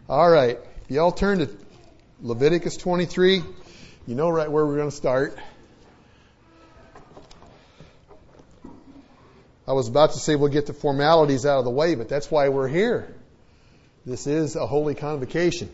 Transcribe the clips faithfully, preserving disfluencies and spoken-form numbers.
All right. If y'all turn to Leviticus twenty-three, you know right where we're going to start. I was about to say we'll get the formalities out of the way, but that's why we're here. This is a holy convocation.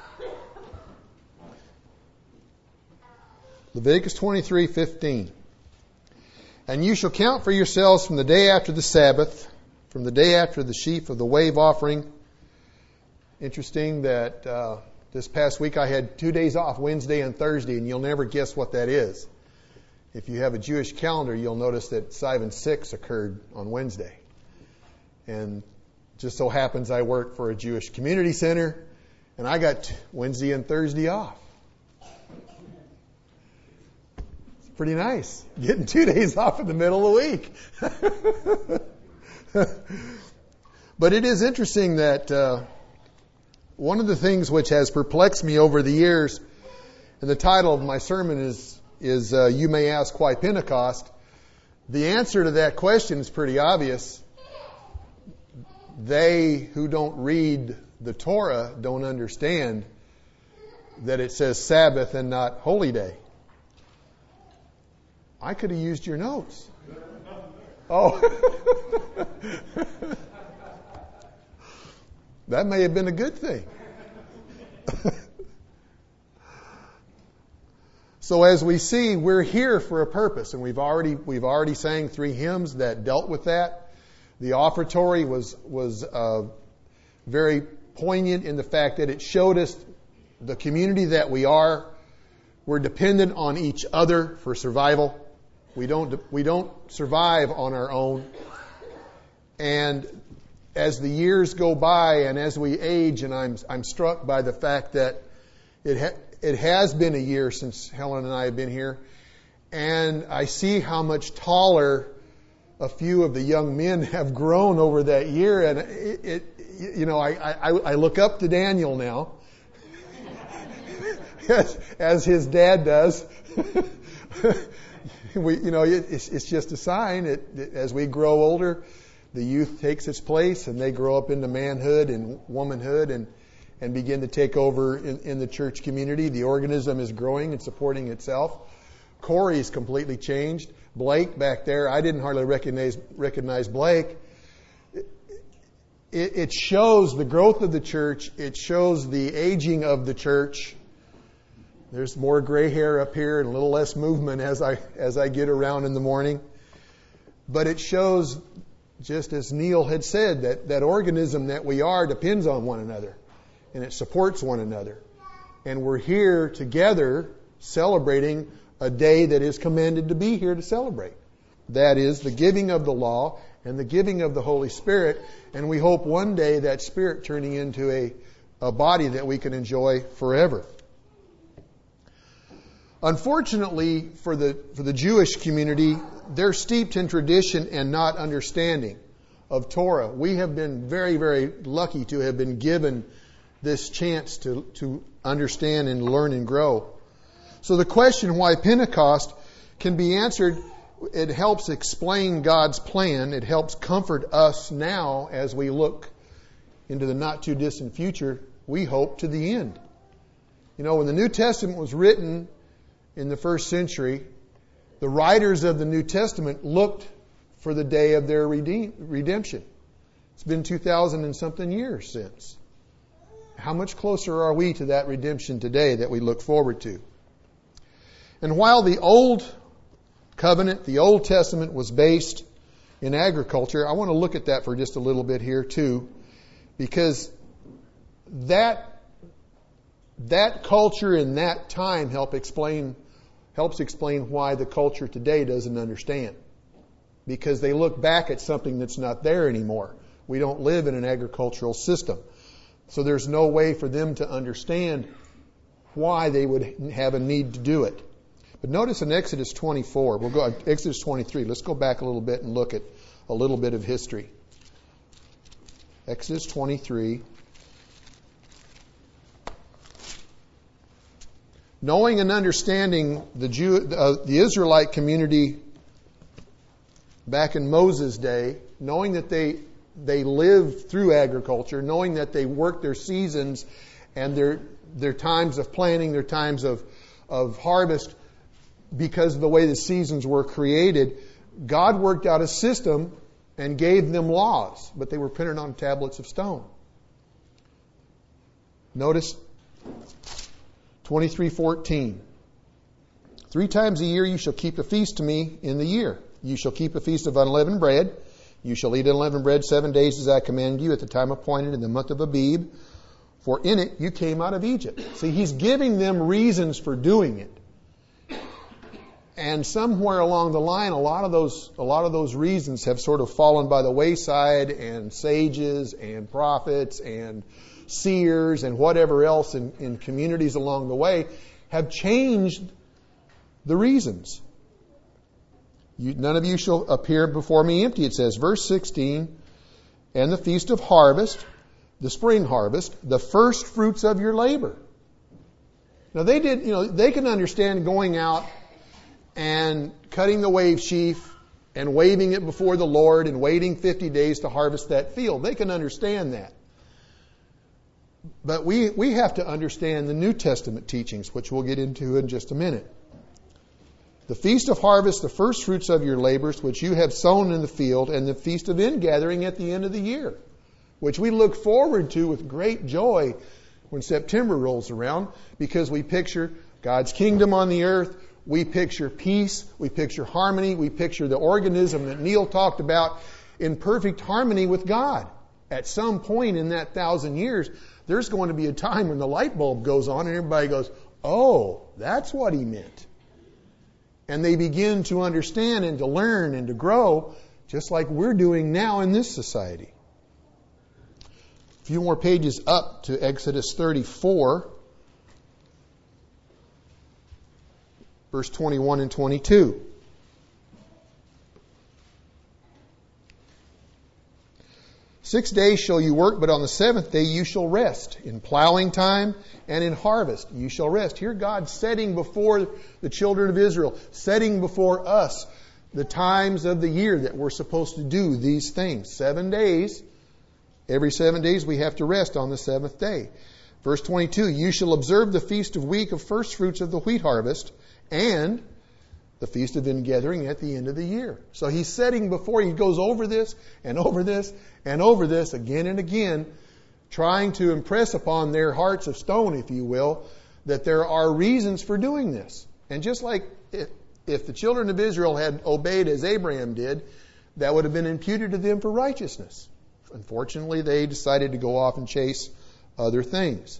Leviticus twenty-three fifteen. And you shall count for yourselves from the day after the Sabbath, from the day after the sheaf of the wave offering. Interesting that uh, this past week I had two days off, Wednesday and Thursday, and you'll never guess what that is. If you have a Jewish calendar, you'll notice that Sivan six occurred on Wednesday. And just so happens I work for a Jewish community center, and I got Wednesday and Thursday off. It's pretty nice, getting two days off in the middle of the week. But it is interesting that uh, one of the things which has perplexed me over the years, and the title of my sermon is, is uh, You May Ask Why Pentecost. The answer to that question is pretty obvious. They who don't read the Torah don't understand that it says Sabbath and not holy day. I could have used your notes. Oh. That may have been a good thing. So as we see, we're here for a purpose, and we've already we've already sang three hymns that dealt with that. The offertory was was uh, very poignant in the fact that it showed us the community that we are. We're dependent on each other for survival. We don't we don't survive on our own. And as the years go by and as we age, and I'm I'm struck by the fact that it ha- it has been a year since Helen and I have been here, and I see how much taller a few of the young men have grown over that year, and it, it you know I, I I look up to Daniel now, as, as his dad does. we you know it, it's it's just a sign. It, it as we grow older, the youth takes its place, and they grow up into manhood and womanhood, and and begin to take over in, in the church community. The organism is growing and supporting itself. Corey's completely changed. Blake back there, I didn't hardly recognize recognize Blake. It, it shows the growth of the church. It shows the aging of the church. There's more gray hair up here and a little less movement as I as I get around in the morning. But it shows, just as Neil had said, that that organism that we are depends on one another. And it supports one another. And we're here together celebrating a day that is commanded to be here to celebrate. That is the giving of the law and the giving of the Holy Spirit. And we hope one day that Spirit turning into a, a body that we can enjoy forever. Unfortunately, for the, for the Jewish community, they're steeped in tradition and not understanding of Torah. We have been very, very lucky to have been given this chance to, to understand and learn and grow. So the question why Pentecost can be answered. It helps explain God's plan. It helps comfort us now as we look into the not too distant future, we hope, to the end. You know, when the New Testament was written in the first century, the writers of the New Testament looked for the day of their redeem, redemption. It's been two thousand and something years since. How much closer are we to that redemption today that we look forward to? And while the Old Covenant, the Old Testament, was based in agriculture, I want to look at that for just a little bit here too, because that that culture in that time help explain helps explain why the culture today doesn't understand. Because they look back at something that's not there anymore. We don't live in an agricultural system. So there's no way for them to understand why they would have a need to do it. But notice in Exodus twenty-four, we'll go Exodus twenty-three. Let's go back a little bit and look at a little bit of history. Exodus twenty-three. Knowing and understanding the Jew, uh, the Israelite community back in Moses' day, knowing that they they lived through agriculture, knowing that they worked their seasons and their their times of planting, their times of, of harvest, because of the way the seasons were created, God worked out a system and gave them laws, but they were printed on tablets of stone. Notice twenty-three fourteen. Three times a year you shall keep a feast to me in the year. You shall keep a feast of unleavened bread. You shall eat unleavened bread seven days as I command you at the time appointed in the month of Abib. For in it you came out of Egypt. See, he's giving them reasons for doing it. And somewhere along the line, a lot of those, a lot of those reasons have sort of fallen by the wayside, and sages and prophets and seers and whatever else in, in communities along the way have changed the reasons. You, none of you shall appear before me empty, it says. Verse sixteen, and the feast of harvest, the spring harvest, the first fruits of your labor. Now they did, you know, they can understand going out and cutting the wave sheaf and waving it before the Lord and waiting fifty days to harvest that field. They can understand that. But we, we have to understand the New Testament teachings, which we'll get into in just a minute. The feast of harvest, the first fruits of your labors, which you have sown in the field, and the feast of ingathering at the end of the year, which we look forward to with great joy when September rolls around, because we picture God's kingdom on the earth, we picture peace, we picture harmony, we picture the organism that Neil talked about in perfect harmony with God. At some point in that thousand years, there's going to be a time when the light bulb goes on and everybody goes, oh, that's what he meant. And they begin to understand and to learn and to grow, just like we're doing now in this society. A few more pages up to Exodus thirty-four, verse twenty-one and twenty-two. Six days shall you work, but on the seventh day you shall rest. In plowing time and in harvest you shall rest. Here God's setting before the children of Israel, setting before us the times of the year that we're supposed to do these things. Seven days. Every seven days we have to rest on the seventh day. Verse twenty-two, you shall observe the feast of week of first fruits of the wheat harvest and the feast of ingathering at the end of the year. So he's setting before, he goes over this and over this and over this again and again, trying to impress upon their hearts of stone, if you will, that there are reasons for doing this. And just like if, if the children of Israel had obeyed as Abraham did, that would have been imputed to them for righteousness. Unfortunately, they decided to go off and chase other things.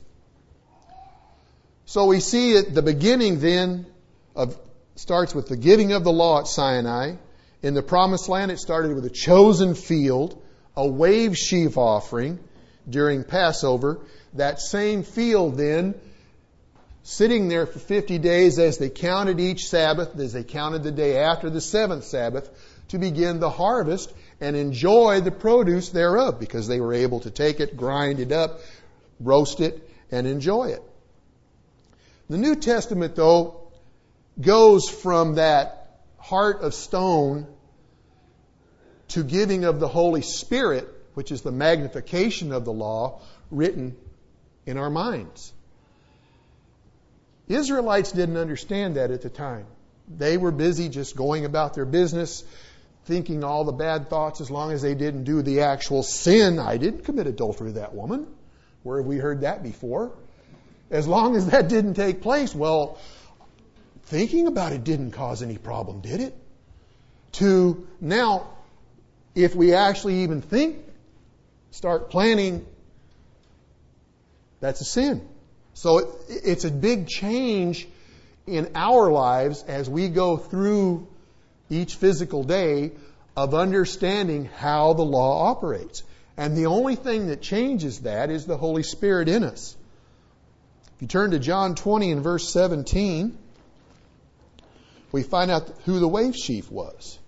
So we see at the beginning then of starts with the giving of the law at Sinai. In the Promised Land, it started with a chosen field, a wave sheaf offering during Passover. That same field then, sitting there for fifty days as they counted each Sabbath, as they counted the day after the seventh Sabbath, to begin the harvest and enjoy the produce thereof, because they were able to take it, grind it up, roast it, and enjoy it. The New Testament, though, goes from that heart of stone to giving of the Holy Spirit, which is the magnification of the law written in our minds. The Israelites didn't understand that at the time. They were busy just going about their business, thinking all the bad thoughts, as long as they didn't do the actual sin. I didn't commit adultery with that woman. Where have we heard that before? As long as that didn't take place, well, thinking about it didn't cause any problem, did it? To now, if we actually even think, start planning, that's a sin. So it, it's a big change in our lives as we go through each physical day of understanding how the law operates. And the only thing that changes that is the Holy Spirit in us. If you turn to John twenty and verse seventeen, we find out who the wave sheaf was.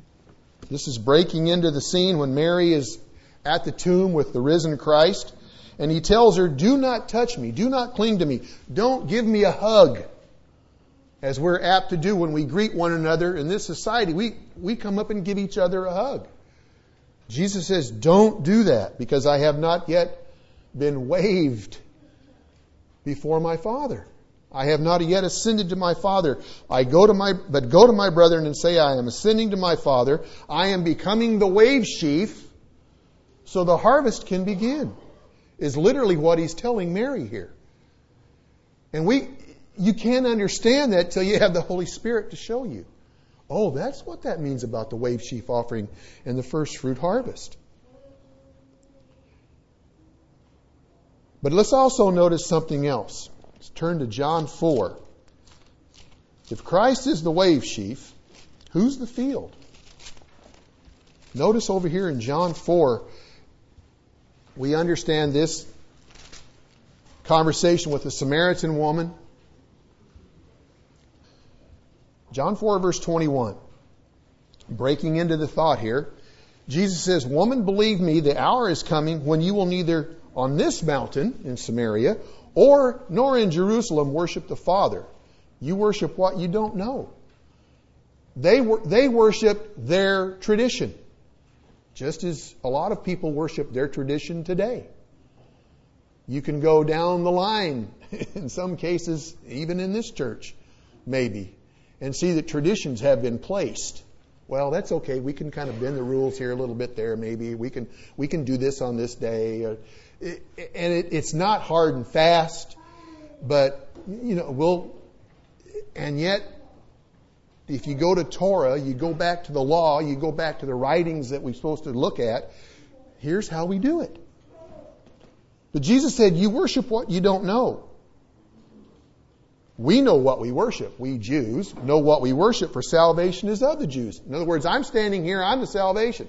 This is breaking into the scene when Mary is at the tomb with the risen Christ. And he tells her, do not touch me. Do not cling to me. Don't give me a hug. As we're apt to do when we greet one another in this society, we, we come up and give each other a hug. Jesus says, don't do that, because I have not yet been waved before my Father. I have not yet ascended to my Father. I go to my, but go to my brethren and say, I am ascending to my Father. I am becoming the wave sheaf, so the harvest can begin. Is literally what he's telling Mary here. And we, you can't understand that till you have the Holy Spirit to show you. Oh, that's what that means about the wave sheaf offering and the first fruit harvest. But let's also notice something else. Let's turn to John four. If Christ is the wave sheaf, who's the field? Notice over here in John four, we understand this conversation with the Samaritan woman. John four, verse twenty-one. Breaking into the thought here. Jesus says, woman, believe me, the hour is coming when you will neither on this mountain in Samaria or nor in Jerusalem worship the Father. You worship what you don't know. They wor- they worship their tradition. Just as a lot of people worship their tradition today. You can go down the line, in some cases, even in this church, maybe, and see that traditions have been placed. Well, that's okay. We can kind of bend the rules here a little bit there, maybe. We can we can do this on this day. And it, it's not hard and fast, but, you know, we'll, and yet, if you go to Torah, you go back to the law, you go back to the writings that we're supposed to look at, here's how we do it. But Jesus said, you worship what you don't know. We know what we worship. We Jews know what we worship, for salvation is of the Jews. In other words, I'm standing here, I'm the salvation.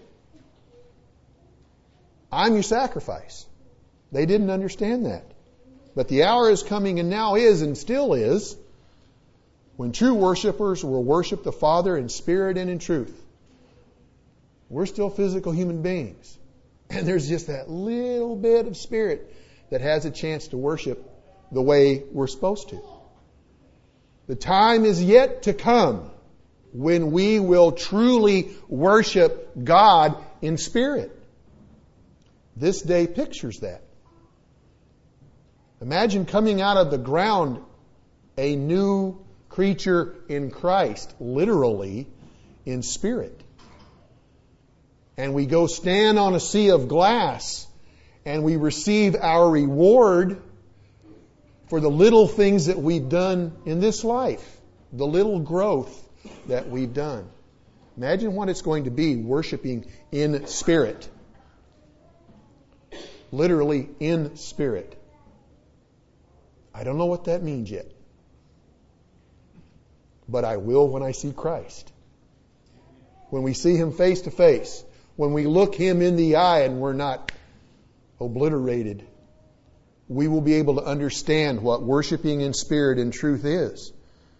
I'm your sacrifice. They didn't understand that. But the hour is coming, and now is and still is, when true worshipers will worship the Father in spirit and in truth. We're still physical human beings. And there's just that little bit of spirit that has a chance to worship the way we're supposed to. The time is yet to come when we will truly worship God in spirit. This day pictures that. Imagine coming out of the ground a new creature in Christ, literally in spirit. And we go stand on a sea of glass and we receive our reward for the little things that we've done in this life, the little growth that we've done. Imagine what it's going to be worshiping in spirit. Literally in spirit. I don't know what that means yet. But I will when I see Christ. When we see Him face to face. When we look Him in the eye and we're not obliterated. We will be able to understand what worshiping in spirit and truth is.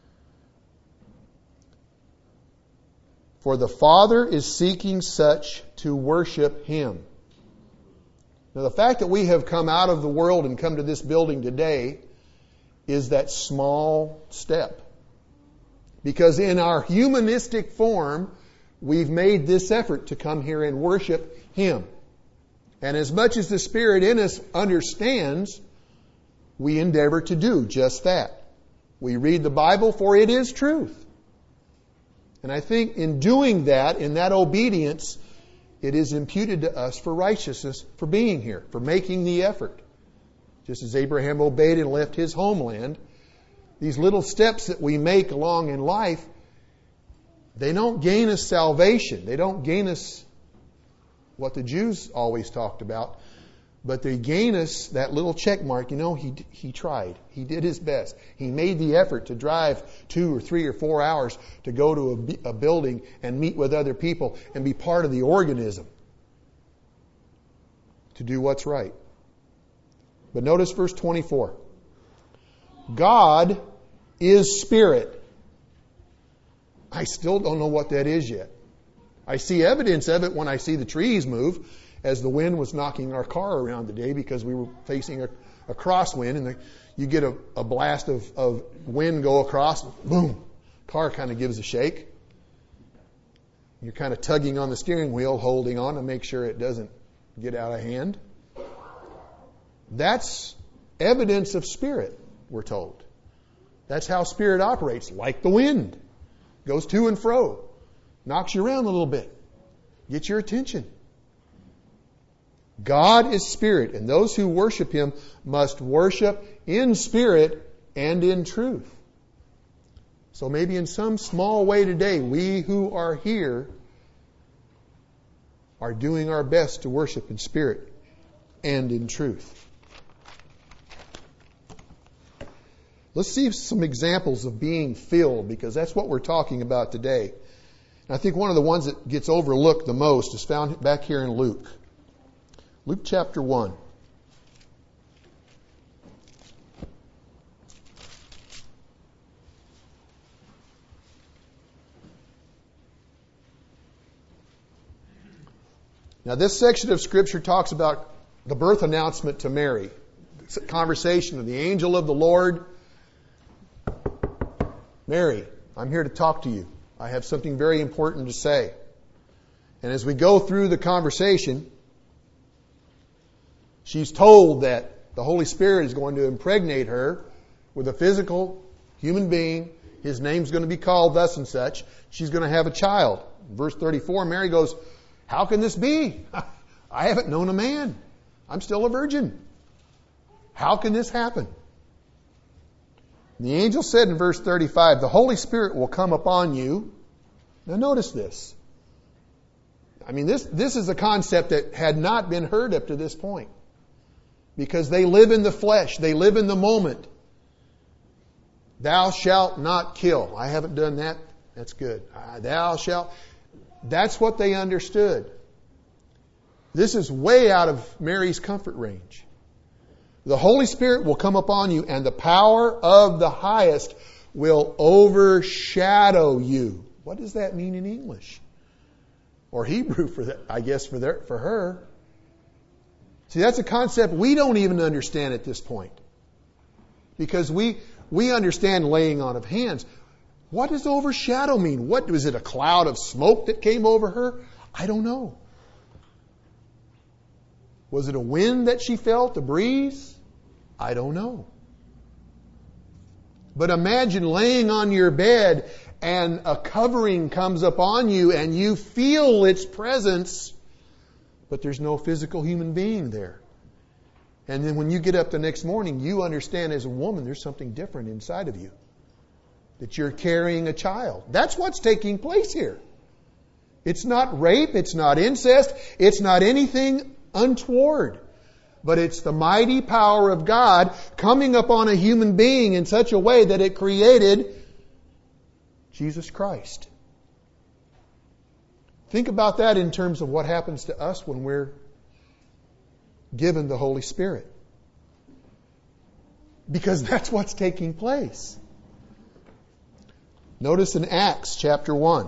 For the Father is seeking such to worship Him. Now, the fact that we have come out of the world and come to this building today is that small step. Because in our humanistic form, we've made this effort to come here and worship Him. And as much as the Spirit in us understands, we endeavor to do just that. We read the Bible, for it is truth. And I think in doing that, in that obedience, it is imputed to us for righteousness, for being here, for making the effort. Just as Abraham obeyed and left his homeland, these little steps that we make along in life, they don't gain us salvation. They don't gain us what the Jews always talked about, but they gain us that little check mark. You know, he he tried. He did his best. He made the effort to drive two or three or four hours to go to a, a building and meet with other people and be part of the organism to do what's right. But notice verse twenty-four. God is spirit. I still don't know what that is yet. I see evidence of it when I see the trees move as the wind was knocking our car around today because we were facing a, a crosswind, and the, you get a, a blast of, of wind go across, boom, car kind of gives a shake. You're kind of tugging on the steering wheel, holding on to make sure it doesn't get out of hand. That's evidence of Spirit, we're told. That's how Spirit operates, like the wind. Goes to and fro, knocks you around a little bit, gets your attention. God is Spirit, and those who worship Him must worship in spirit and in truth. So maybe in some small way today, we who are here are doing our best to worship in spirit and in truth. Let's see some examples of being filled, because that's what we're talking about today. And I think one of the ones that gets overlooked the most is found back here in Luke. Luke chapter one. Now, this section of Scripture talks about the birth announcement to Mary. It's a conversation of the angel of the Lord. Mary, I'm here to talk to you. I have something very important to say. And as we go through the conversation, she's told that the Holy Spirit is going to impregnate her with a physical human being. His name's going to be called thus and such. She's going to have a child. Verse thirty-four, Mary goes, "How can this be? I haven't known a man. I'm still a virgin. How can this happen?" And the angel said in verse thirty-five, "The Holy Spirit will come upon you." Now notice this. I mean, this, this is a concept that had not been heard up to this point. Because they live in the flesh. They live in the moment. Thou shalt not kill. I haven't done that. That's good. Uh, thou shalt. That's what they understood. This is way out of Mary's comfort range. The Holy Spirit will come upon you, and the power of the highest will overshadow you. What does that mean in English? Or Hebrew for that, I guess for their, for her. See, that's a concept we don't even understand at this point. Because we we understand laying on of hands. What does overshadow mean? What was it, a cloud of smoke that came over her? I don't know. Was it a wind that she felt, a breeze? I don't know. But imagine laying on your bed and a covering comes upon you and you feel its presence, but there's no physical human being there. And then when you get up the next morning, you understand as a woman there's something different inside of you. That you're carrying a child. That's what's taking place here. It's not rape, it's not incest, it's not anything untoward. But it's the mighty power of God coming upon a human being in such a way that it created Jesus Christ. Think about that in terms of what happens to us when we're given the Holy Spirit. Because that's what's taking place. Notice in Acts chapter one.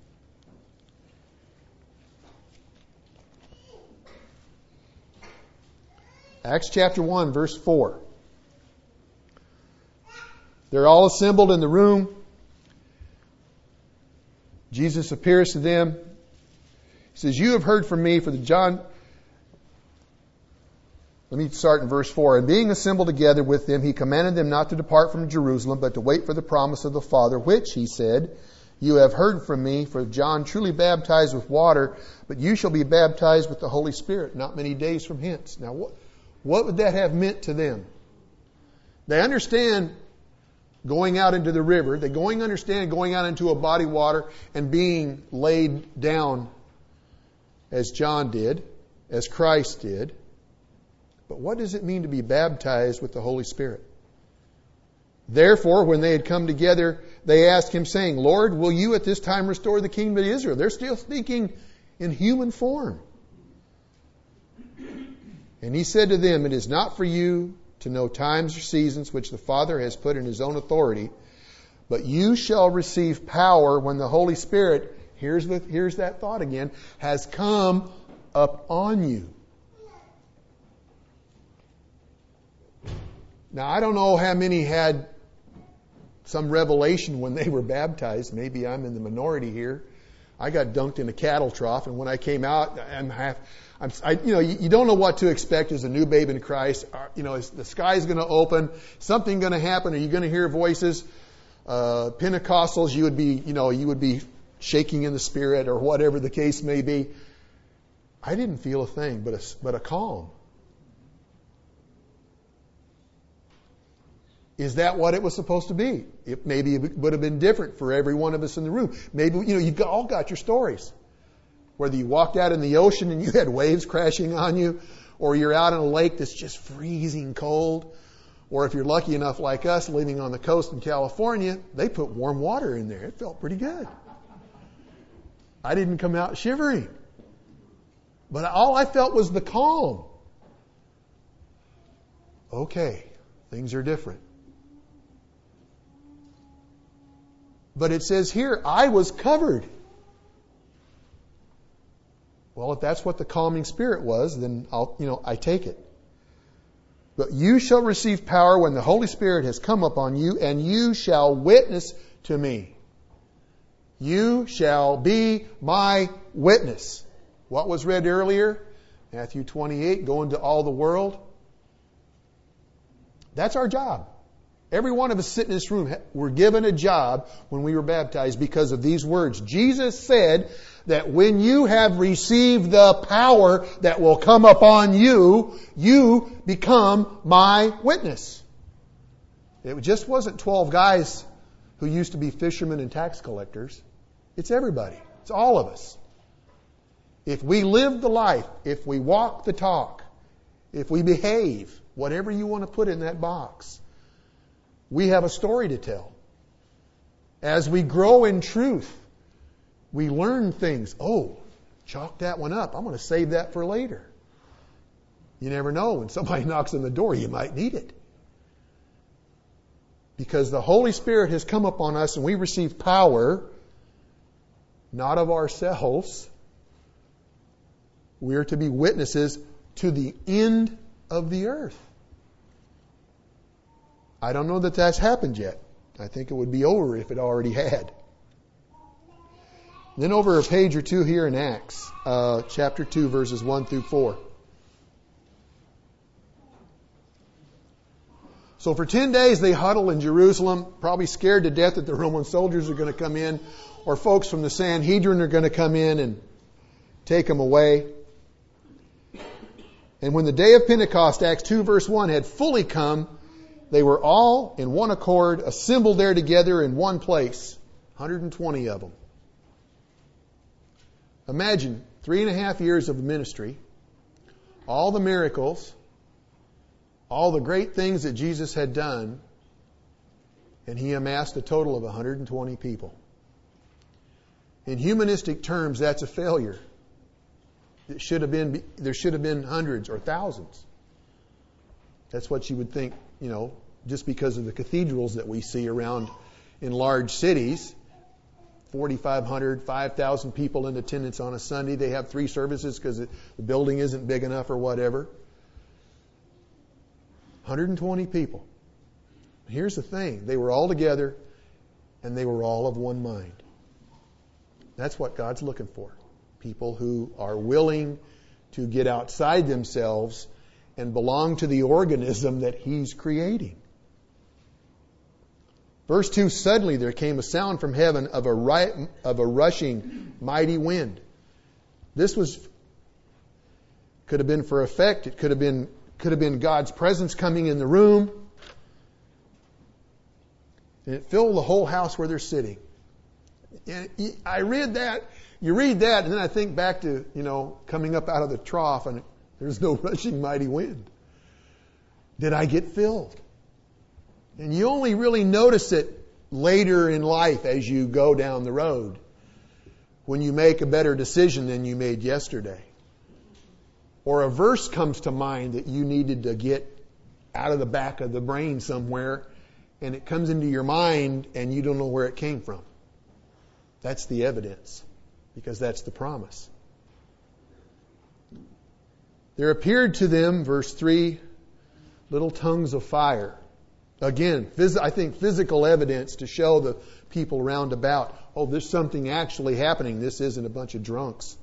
Acts chapter one, verse four. They're all assembled in the room. Jesus appears to them. He says, "You have heard from me for the John..." Let me start in verse four. "And being assembled together with them, he commanded them not to depart from Jerusalem, but to wait for the promise of the Father, which, he said, you have heard from me, for John truly baptized with water, but you shall be baptized with the Holy Spirit not many days from hence." Now, what, what would that have meant to them? They understand going out into the river. They going understand going out into a body of water and being laid down as John did, as Christ did. But what does it mean to be baptized with the Holy Spirit? "Therefore, when they had come together, they asked him, saying, Lord, will you at this time restore the kingdom of Israel?" They're still speaking in human form. "And he said to them, It is not for you to know times or seasons which the Father has put in his own authority, but you shall receive power when the Holy Spirit," here's the, here's that thought again, "has come up on you. Now, I don't know how many had some revelation when they were baptized. Maybe I'm in the minority here. I got dunked in a cattle trough, and when I came out, I'm half. I'm, I, you know, you, you don't know what to expect as a new babe in Christ. You know, is the sky's going to open, something going to happen. Are you going to hear voices? Uh, Pentecostals, you would be, you know, you would be shaking in the spirit, or whatever the case may be. I didn't feel a thing, but a, but a calm. Is that what it was supposed to be? It maybe it would have been different for every one of us in the room. Maybe, you know, you've all got your stories. Whether you walked out in the ocean and you had waves crashing on you, or you're out in a lake that's just freezing cold, or if you're lucky enough like us living on the coast in California, they put warm water in there. It felt pretty good. I didn't come out shivering. But all I felt was the calm. Okay, things are different. But it says here, I was covered. Well, if that's what the calming spirit was, then I'll, you know, I take it. But you shall receive power when the Holy Spirit has come upon you, and you shall witness to me. You shall be my witness. What was read earlier? Matthew twenty-eight, go into all the world. That's our job. Every one of us sitting in this room were given a job when we were baptized because of these words. Jesus said that when you have received the power that will come upon you, you become my witness. It just wasn't twelve guys who used to be fishermen and tax collectors. It's everybody. It's all of us. If we live the life, if we walk the talk, if we behave, whatever you want to put in that box, we have a story to tell. As we grow in truth, we learn things. Oh, chalk that one up. I'm going to save that for later. You never know. When somebody knocks on the door, you might need it. Because the Holy Spirit has come upon us and we receive power, not of ourselves. We are to be witnesses to the end of the earth. I don't know that that's happened yet. I think it would be over if it already had. Then over a page or two here in Acts, uh, chapter two, verses one through four. So for ten days they huddle in Jerusalem, probably scared to death that the Roman soldiers are going to come in, or folks from the Sanhedrin are going to come in and take them away. And when the day of Pentecost, Acts two, verse one, had fully come, they were all in one accord, assembled there together in one place. one hundred twenty of them. Imagine three and a half years of ministry, all the miracles, all the great things that Jesus had done, and he amassed a total of one hundred twenty people. In humanistic terms, that's a failure. It should have been, there should have been hundreds or thousands. That's what you would think, you know, just because of the cathedrals that we see around in large cities. forty-five hundred, five thousand people in attendance on a Sunday. They have three services because the building isn't big enough or whatever. one hundred twenty people. Here's the thing. They were all together and they were all of one mind. That's what God's looking for. People who are willing to get outside themselves and belong to the organism that He's creating. Verse two, suddenly there came a sound from heaven of a, ri- of a rushing mighty wind. This was, could have been for effect. It could have been, could have been God's presence coming in the room. And it filled the whole house where they're sitting. And I read that, you read that, and then I think back to, you know, coming up out of the trough and there's no rushing mighty wind. Did I get filled? And you only really notice it later in life as you go down the road, when you make a better decision than you made yesterday. Or a verse comes to mind that you needed to get out of the back of the brain somewhere, and it comes into your mind and you don't know where it came from. That's the evidence, because that's the promise. There appeared to them, verse three, little tongues of fire. Again, phys- I think physical evidence to show the people round about, oh, there's something actually happening. This isn't a bunch of drunks.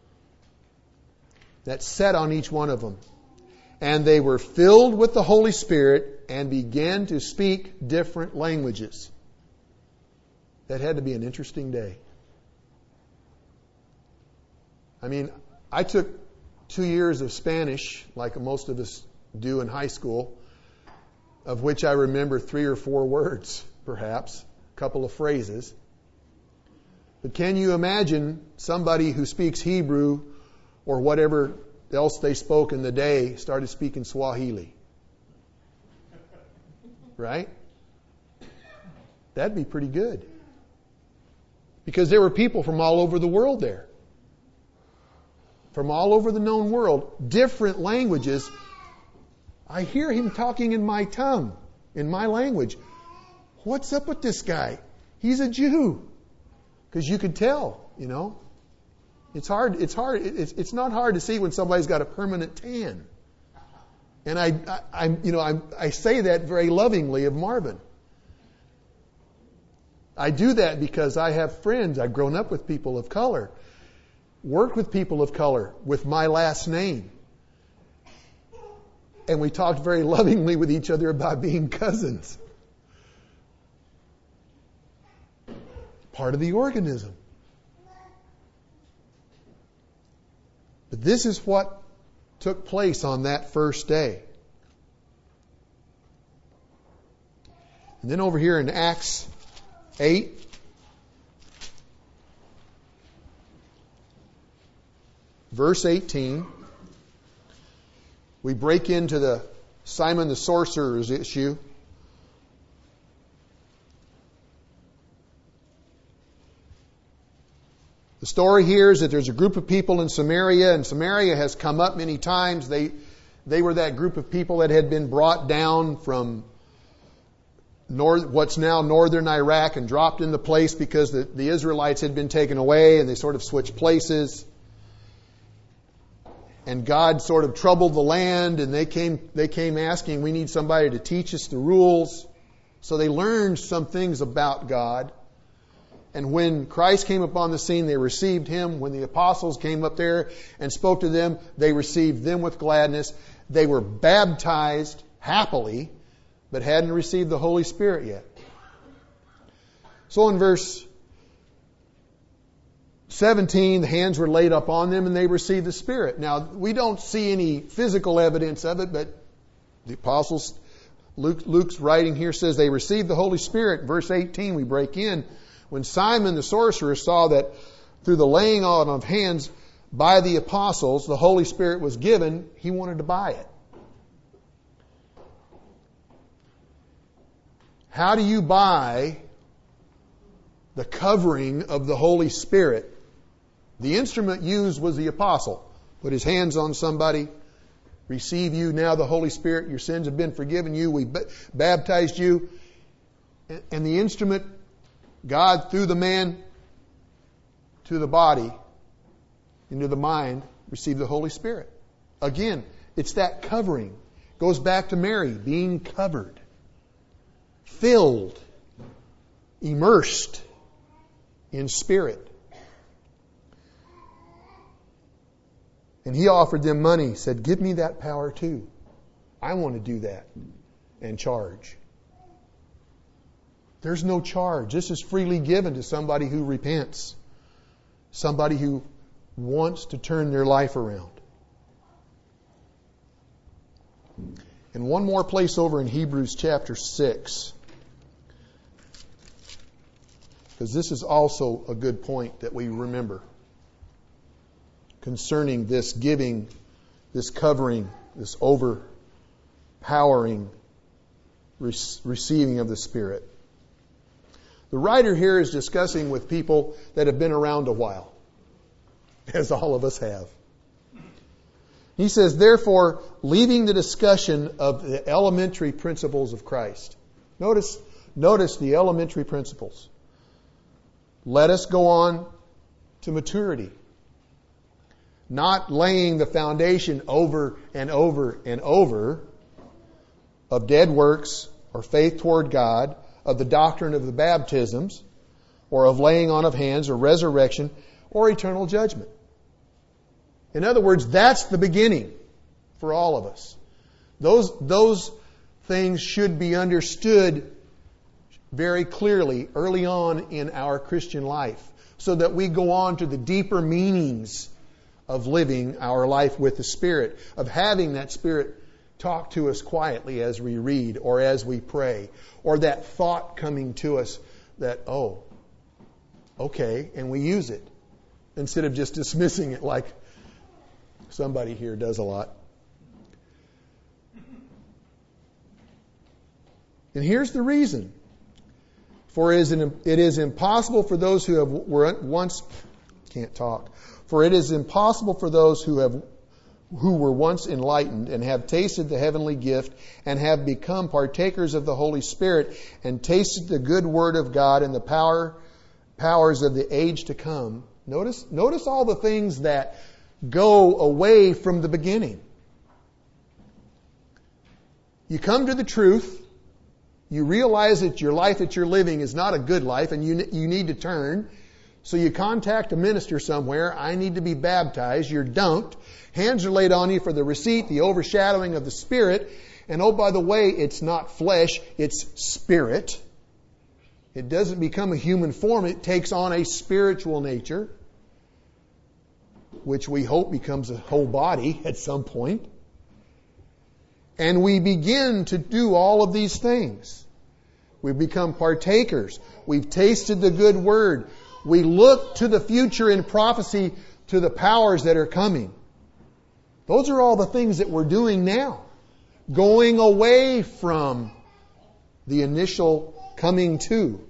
That set on each one of them. And they were filled with the Holy Spirit and began to speak different languages. That had to be an interesting day. I mean, I took two years of Spanish, like most of us do in high school, of which I remember three or four words, perhaps, a couple of phrases. But can you imagine somebody who speaks Hebrew or whatever else they spoke in the day started speaking Swahili? Right? That'd be pretty good. Because there were people from all over the world there. From all over the known world, different languages. I hear him talking in my tongue, in my language. What's up with this guy? He's a Jew. Because you could tell, you know. It's hard. It's hard. It's, it's not hard to see when somebody's got a permanent tan. And I, I, I'm, you know, I, I say that very lovingly of Marvin. I do that because I have friends. I've grown up with people of color, worked with people of color with my last name, and we talked very lovingly with each other about being cousins. Part of the organism. But this is what took place on that first day. And then over here in Acts eight, verse eighteen, we break into the Simon the sorcerer's issue. The story here is that there's a group of people in Samaria, and Samaria has come up many times. They they were that group of people that had been brought down from north, what's now northern Iraq and dropped in the place because the, the Israelites had been taken away, and they sort of switched places. And God sort of troubled the land, and they came they came asking, we need somebody to teach us the rules. So they learned some things about God. And when Christ came upon the scene, they received Him. When the apostles came up there and spoke to them, they received them with gladness. They were baptized happily, but hadn't received the Holy Spirit yet. So in verse seventeen, the hands were laid up on them and they received the Spirit. Now, we don't see any physical evidence of it, but the apostles, Luke, Luke's writing here says they received the Holy Spirit. Verse eighteen, we break in. When Simon the sorcerer saw that through the laying on of hands by the apostles, the Holy Spirit was given, he wanted to buy it. How do you buy the covering of the Holy Spirit? The instrument used was the apostle. Put his hands on somebody, receive you now the Holy Spirit, your sins have been forgiven you, we baptized you. And the instrument, God through the man to the body, into the mind, received the Holy Spirit. Again, it's that covering. Goes back to Mary, being covered, filled, immersed in spirit. And he offered them money, said, give me that power too. I want to do that and charge. There's no charge. This is freely given to somebody who repents. Somebody who wants to turn their life around. And one more place over in Hebrews chapter six. Because this is also a good point that we remember. Concerning this giving, this covering, this overpowering receiving of the Spirit. The writer here is discussing with people that have been around a while, as all of us have. He says, therefore, leaving the discussion of the elementary principles of Christ. Notice, notice the elementary principles. Let us go on to maturity. not laying the foundation over and over and over of dead works or faith toward God, of the doctrine of the baptisms, or of laying on of hands, or resurrection, or eternal judgment. In other words, that's the beginning for all of us. Those, those things should be understood very clearly early on in our Christian life, so that we go on to the deeper meanings of living our life with the Spirit, of having that Spirit talk to us quietly as we read or as we pray, or that thought coming to us that, oh, okay, and we use it instead of just dismissing it like somebody here does a lot. And here's the reason. For it is, an, it is impossible for those who have were once can't talk. For it is impossible for those who have who were once enlightened and have tasted the heavenly gift and have become partakers of the Holy Spirit and tasted the good word of God and the power powers of the age to come. Notice, notice all the things that go away from the beginning. You come to the truth. You realize that your life that you're living is not a good life and you, you need to turn. So you contact a minister somewhere. I need to be baptized. You don't. Hands are laid on you for the receipt, the overshadowing of the Spirit. And oh, by the way, it's not flesh, it's spirit. It doesn't become a human form. It takes on a spiritual nature, which we hope becomes a whole body at some point. And we begin to do all of these things. We've become partakers. We've tasted the good word. We look to the future in prophecy to the powers that are coming. Those are all the things that we're doing now. Going away from the initial coming to.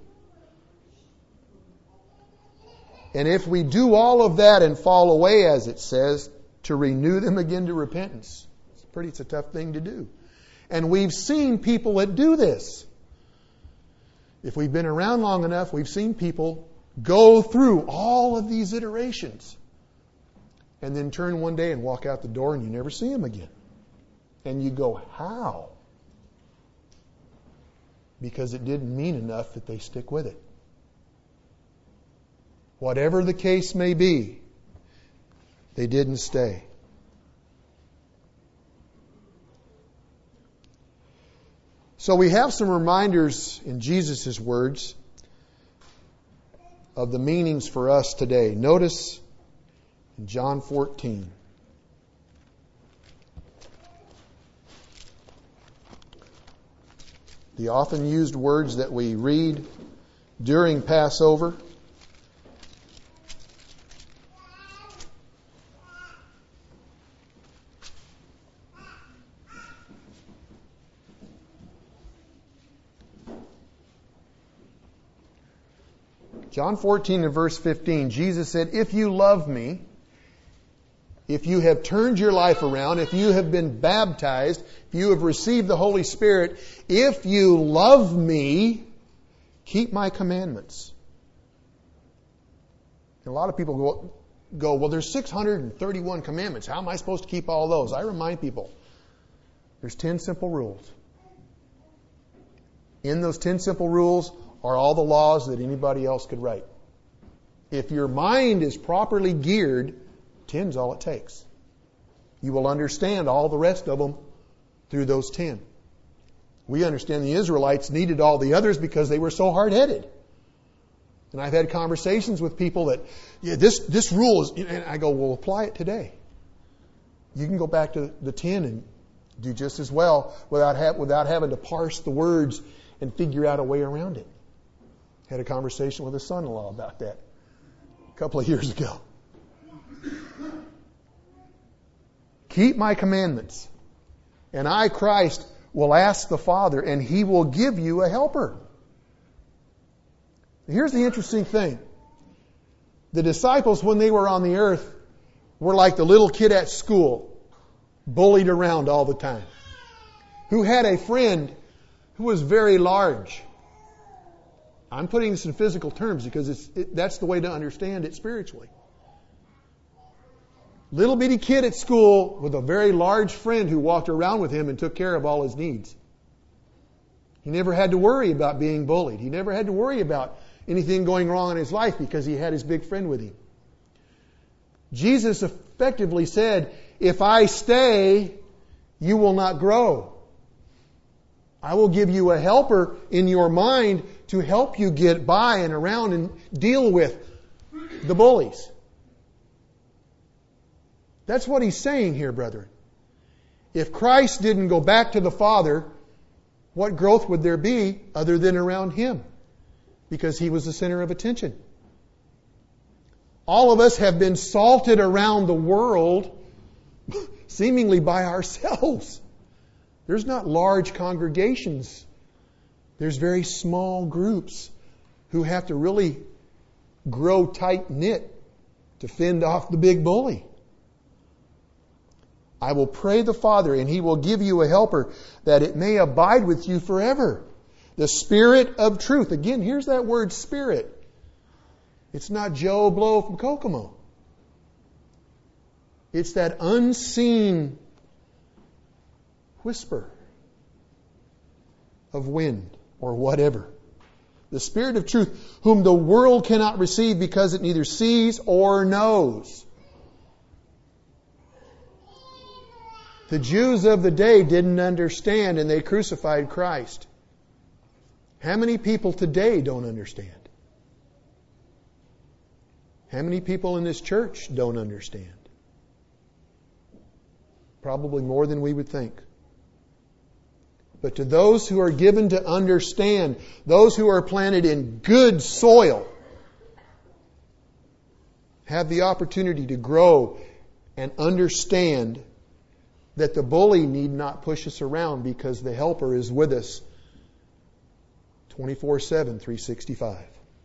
And if we do all of that and fall away, as it says, to renew them again to repentance. It's pretty, it's a tough thing to do. And we've seen people that do this. If we've been around long enough, we've seen people go through all of these iterations and then turn one day and walk out the door and you never see them again. And you go, how? Because it didn't mean enough that they stick with it. Whatever the case may be, they didn't stay. So we have some reminders in Jesus' words of the meanings for us today. Notice in John fourteen. The often used words that we read during Passover. John fourteen and verse fifteen, Jesus said, if you love me, if you have turned your life around, if you have been baptized, if you have received the Holy Spirit, if you love me, keep my commandments. And a lot of people go, go, well, there's six hundred thirty-one commandments. How am I supposed to keep all those? I remind people, there's ten simple rules. In those ten simple rules are all the laws that anybody else could write. If your mind is properly geared, ten's all it takes. You will understand all the rest of them through those ten. We understand the Israelites needed all the others because they were so hard-headed. And I've had conversations with people that, yeah, this, this rule is, and I go, well, apply it today. You can go back to the ten and do just as well without, ha- without having to parse the words and figure out a way around it. Had a conversation with a son-in-law about that a couple of years ago. Keep my commandments, and I, Christ, will ask the Father, and He will give you a helper. Here's the interesting thing. The disciples, when they were on the earth, were like the little kid at school, bullied around all the time, who had a friend who was very large. I'm putting this in physical terms because it's, it, that's the way to understand it spiritually. Little bitty kid at school with a very large friend who walked around with him and took care of all his needs. He never had to worry about being bullied. He never had to worry about anything going wrong in his life because he had his big friend with him. Jesus effectively said, if I stay, you will not grow. I will give you a helper in your mind to help you get by and around and deal with the bullies. That's what he's saying here, brethren. If Christ didn't go back to the Father, what growth would there be other than around Him? Because He was the center of attention. All of us have been salted around the world seemingly by ourselves. There's not large congregations. There's very small groups who have to really grow tight-knit to fend off the big bully. I will pray the Father, and He will give you a helper, that it may abide with you forever. The Spirit of truth. Again, here's that word Spirit. It's not Joe Blow from Kokomo. It's that unseen whisper of wind or whatever. The Spirit of truth, whom the world cannot receive because it neither sees or knows. The Jews of the day didn't understand and they crucified Christ. How many people today don't understand? How many people in this church don't understand? Probably more than we would think. But to those who are given to understand, those who are planted in good soil, have the opportunity to grow and understand that the bully need not push us around because the helper is with us twenty-four seven, three sixty-five.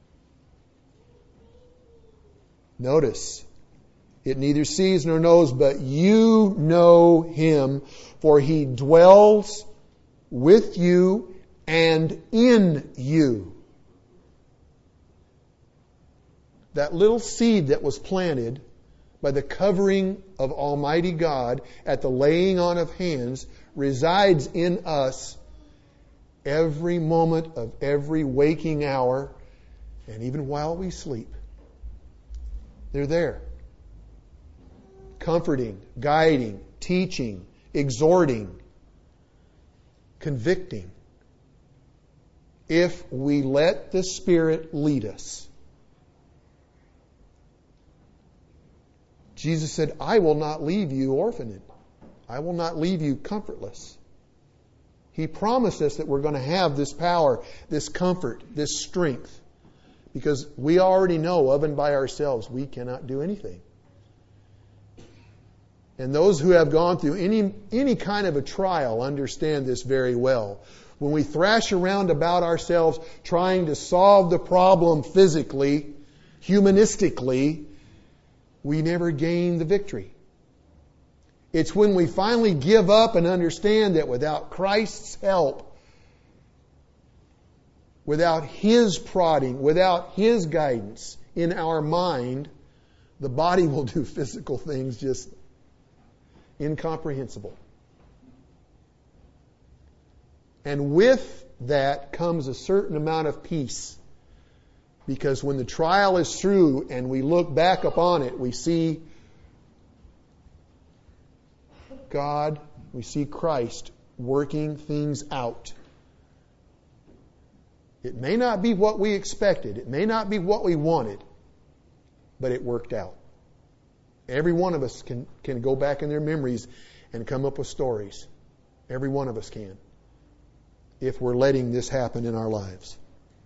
Notice, it neither sees nor knows, but you know Him, for He dwells with you and in you. That little seed that was planted by the covering of Almighty God at the laying on of hands resides in us every moment of every waking hour and even while we sleep. They're there. Comforting, guiding, teaching, exhorting, convicting. If we let the Spirit lead us. Jesus said, I will not leave you orphaned. I will not leave you comfortless. He promised us that we're going to have this power, this comfort, this strength. Because we already know of and by ourselves we cannot do anything. And those who have gone through any, any kind of a trial understand this very well. When we thrash around about ourselves trying to solve the problem physically, humanistically, we never gain the victory. It's when we finally give up and understand that without Christ's help, without His prodding, without His guidance in our mind, the body will do physical things just incomprehensible. And with that comes a certain amount of peace. Because when the trial is through and we look back upon it, we see God, we see Christ working things out. It may not be what we expected. It may not be what we wanted. But it worked out. Every one of us can, can go back in their memories and come up with stories. Every one of us can. If we're letting this happen in our lives.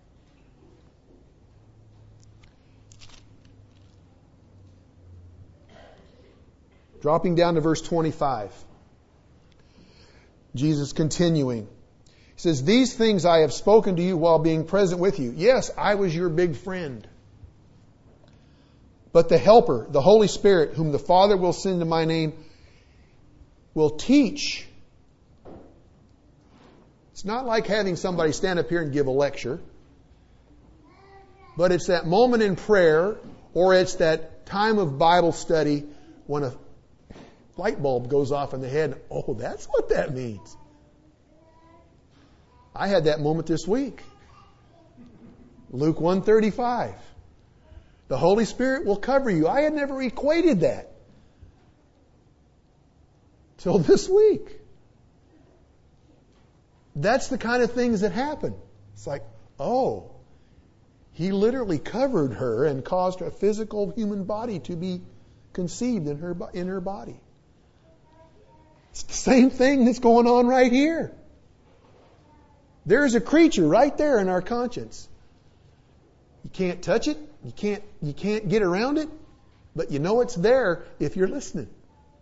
Dropping down to verse twenty-five. Jesus continuing. He says, these things I have spoken to you while being present with you. Yes, I was your big friend. But the Helper, the Holy Spirit, whom the Father will send in my name, will teach. It's not like having somebody stand up here and give a lecture. But it's that moment in prayer, or it's that time of Bible study when a light bulb goes off in the head. Oh, that's what that means. I had that moment this week. Luke one thirty-five. The Holy Spirit will cover you. I had never equated that till this week. That's the kind of things that happen. It's like, oh, He literally covered her and caused a physical human body to be conceived in her in her body. It's the same thing that's going on right here. There's a creature right there in our conscience. You can't touch it. You can't, you can't get around it. But you know it's there if you're listening.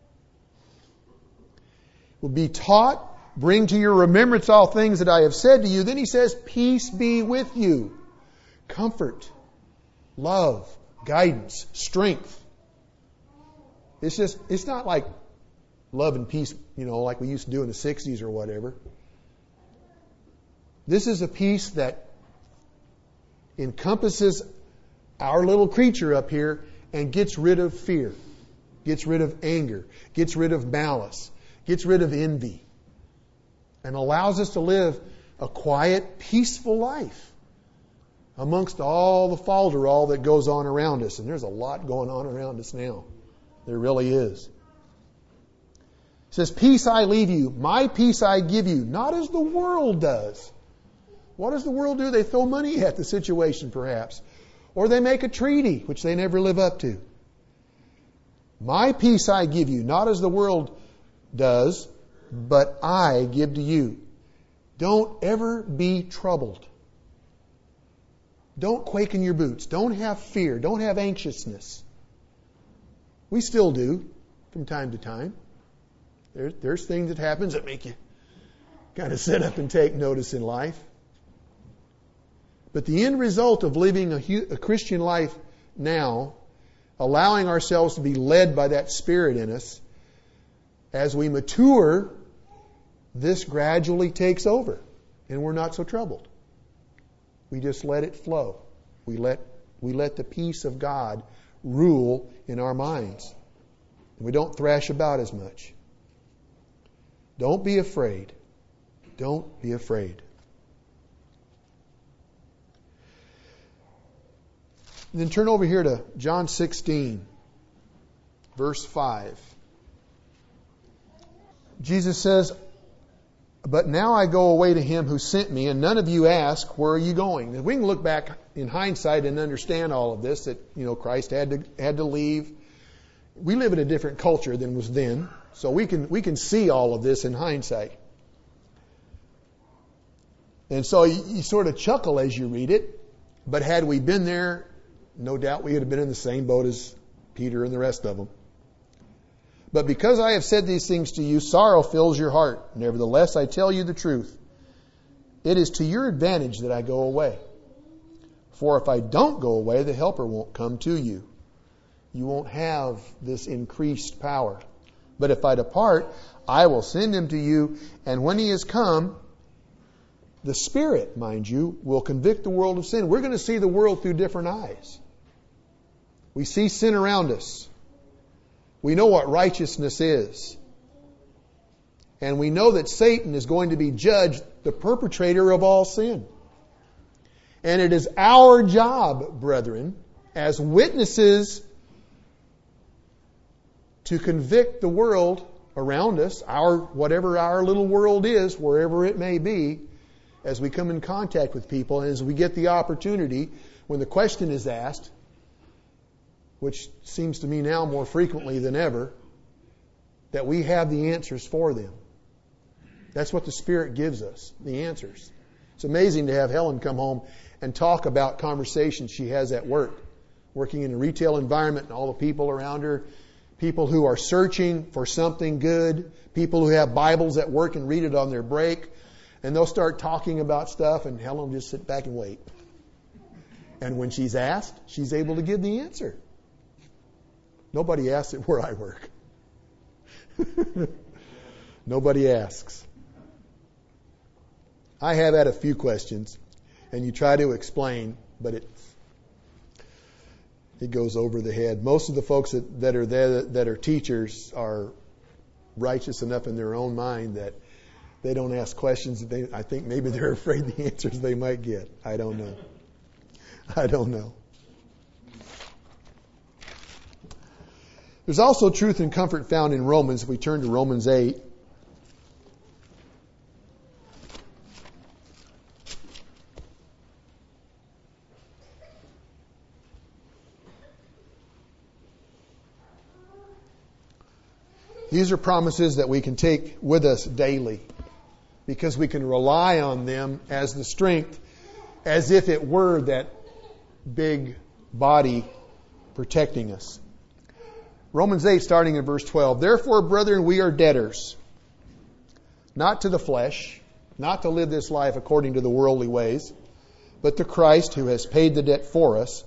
Will be taught, bring to your remembrance all things that I have said to you. Then He says, peace be with you. Comfort, love, guidance, strength. It's just, it's not like love and peace, you know, like we used to do in the sixties or whatever. This is a peace that encompasses our little creature up here and gets rid of fear, gets rid of anger, gets rid of malice, gets rid of envy, and allows us to live a quiet, peaceful life amongst all the falderall that goes on around us. And there's a lot going on around us now. There really is. It says, peace I leave you, my peace I give you, not as the world does. What does the world do? They throw money at the situation, perhaps. Or they make a treaty, which they never live up to. My peace I give you, not as the world does, but I give to you. Don't ever be troubled. Don't quake in your boots. Don't have fear. Don't have anxiousness. We still do from time to time. There, there's things that happens that make you kind of sit up and take notice in life. But the end result of living a, a Christian life now, allowing ourselves to be led by that Spirit in us, as we mature, this gradually takes over, and we're not so troubled. We just let it flow. We let we let the peace of God rule in our minds. We don't thrash about as much. Don't be afraid. Don't be afraid. And then turn over here to John sixteen, verse five. Jesus says, but now I go away to Him who sent me, and none of you ask, where are you going? And we can look back in hindsight and understand all of this, that, you know, Christ had to had to leave. We live in a different culture than was then, so we can we can see all of this in hindsight. And so you, you sort of chuckle as you read it, but had we been there, no doubt we would have been in the same boat as Peter and the rest of them. But because I have said these things to you, sorrow fills your heart. Nevertheless, I tell you the truth. It is to your advantage that I go away. For if I don't go away, the Helper won't come to you. You won't have this increased power. But if I depart, I will send Him to you. And when He has come, the Spirit, mind you, will convict the world of sin. We're going to see the world through different eyes. We see sin around us. We know what righteousness is. And we know that Satan is going to be judged the perpetrator of all sin. And it is our job, brethren, as witnesses to convict the world around us, our whatever our little world is, wherever it may be, as we come in contact with people and as we get the opportunity, when the question is asked, which seems to me now more frequently than ever, that we have the answers for them. That's what the Spirit gives us, the answers. It's amazing to have Helen come home and talk about conversations she has at work, working in a retail environment and all the people around her, people who are searching for something good, people who have Bibles at work and read it on their break, and they'll start talking about stuff and Helen will just sit back and wait. And when she's asked, she's able to give the answer. Nobody asks it where I work. Nobody asks. I have had a few questions, and you try to explain, but it it goes over the head. Most of the folks that, that are there that are teachers are righteous enough in their own mind that they don't ask questions. That they, I think maybe they're afraid the answers they might get. I don't know. I don't know. There's also truth and comfort found in Romans. If we turn to Romans eight. These are promises that we can take with us daily because we can rely on them as the strength, as if it were that big body protecting us. Romans eight, starting in verse twelve. Therefore, brethren, we are debtors, not to the flesh, not to live this life according to the worldly ways, but to Christ who has paid the debt for us.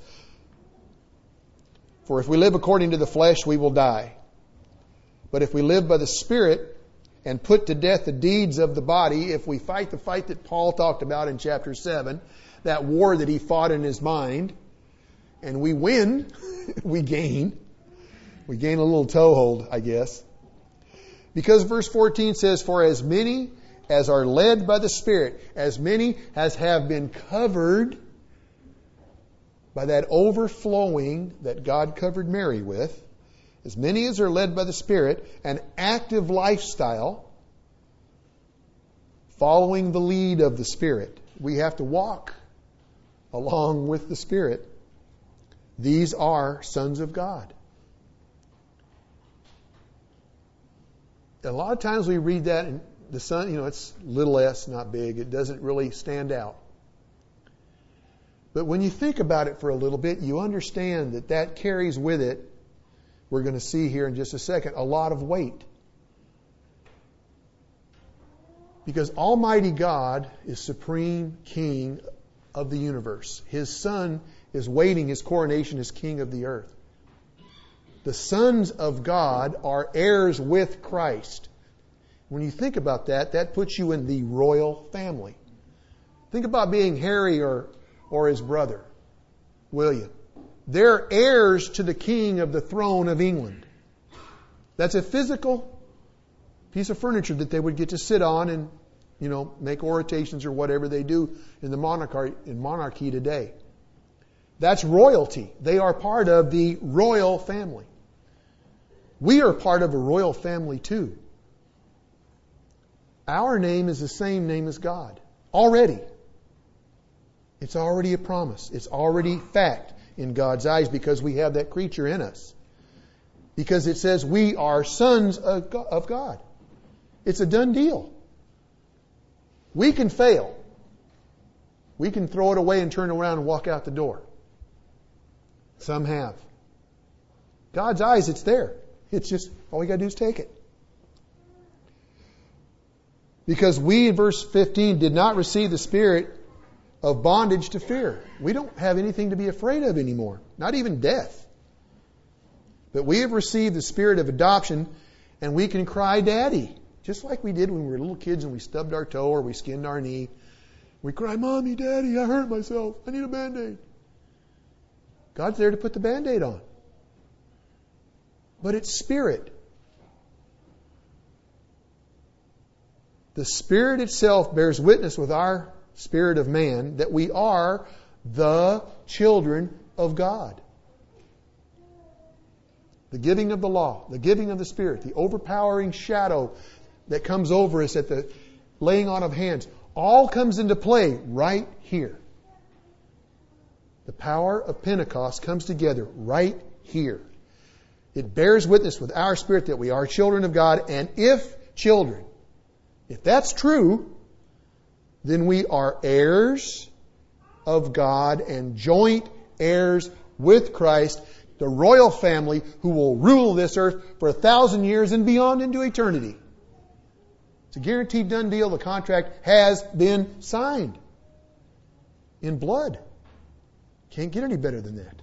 For if we live according to the flesh, we will die. But if we live by the Spirit and put to death the deeds of the body, if we fight the fight that Paul talked about in chapter seven, that war that he fought in his mind, and we win, we gain. We gain a little toehold, I guess. Because verse fourteen says, for as many as are led by the Spirit, as many as have been covered by that overflowing that God covered Mary with, as many as are led by the Spirit, an active lifestyle, following the lead of the Spirit. We have to walk along with the Spirit. These are sons of God. A lot of times we read that and the son, you know, it's little s, not big. It doesn't really stand out. But when you think about it for a little bit, you understand that that carries with it, we're going to see here in just a second, a lot of weight. Because Almighty God is supreme king of the universe. His Son is waiting his coronation as king of the earth. The sons of God are heirs with Christ. When you think about that, that puts you in the royal family. Think about being Harry or, or his brother, William. They're heirs to the king of the throne of England. That's a physical piece of furniture that they would get to sit on and, you know, make orations or whatever they do in the monarchy, in monarchy today. That's royalty. They are part of the royal family. We are part of a royal family too. Our name is the same name as God. Already. It's already a promise. It's already fact in God's eyes because we have that creature in us. Because it says we are sons of God. It's a done deal. We can fail. We can throw it away and turn around and walk out the door. Some have. God's eyes, it's there. It's just, all we got to do is take it. Because we, in verse fifteen, did not receive the spirit of bondage to fear. We don't have anything to be afraid of anymore. Not even death. But we have received the spirit of adoption, and we can cry, Daddy. Just like we did when we were little kids and we stubbed our toe or we skinned our knee. We cry, Mommy, Daddy, I hurt myself. I need a Band-Aid. God's there to put the Band-Aid on. But it's spirit. The Spirit itself bears witness with our spirit of man that we are the children of God. The giving of the law, the giving of the Spirit, the overpowering shadow that comes over us at the laying on of hands, all comes into play right here. The power of Pentecost comes together right here. It bears witness with our spirit that we are children of God, and if children, if that's true, then we are heirs of God and joint heirs with Christ, the royal family who will rule this earth for a thousand years and beyond into eternity. It's a guaranteed done deal. The contract has been signed in blood. Can't get any better than that.